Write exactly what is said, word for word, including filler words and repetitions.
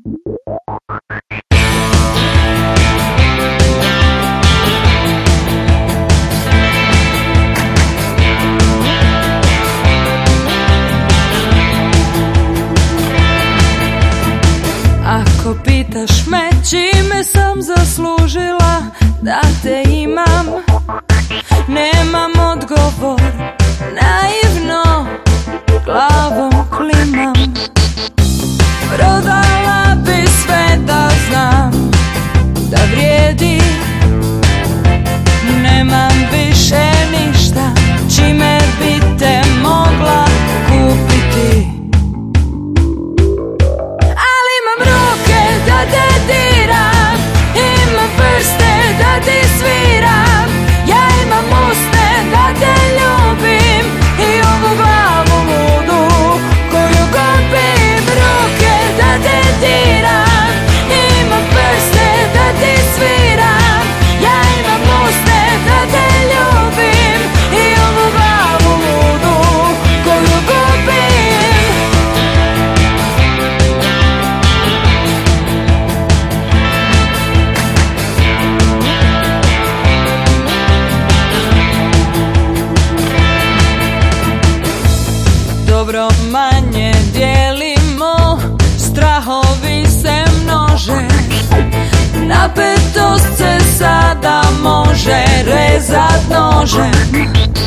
Ako pitaš me čime sam zaslužila da te imam, nemam odgovor, naivno glavom klimam. Prodala bi sve da znam da vrijedi, nemam više ništa čime bi te mogla kupiti. Ali imam ruke da te diram, imam prste da ti sviram, ja imam usne da te ljubim i ovu glavu ludu koju kupim. Ruke da te diram, imam prste da ti sviram, ja imam usne da te ljubim i ovu glavu ludu koju kupim. Dobro manje dijelimo, strahovi se množe, napetost se sada može rezat nožem.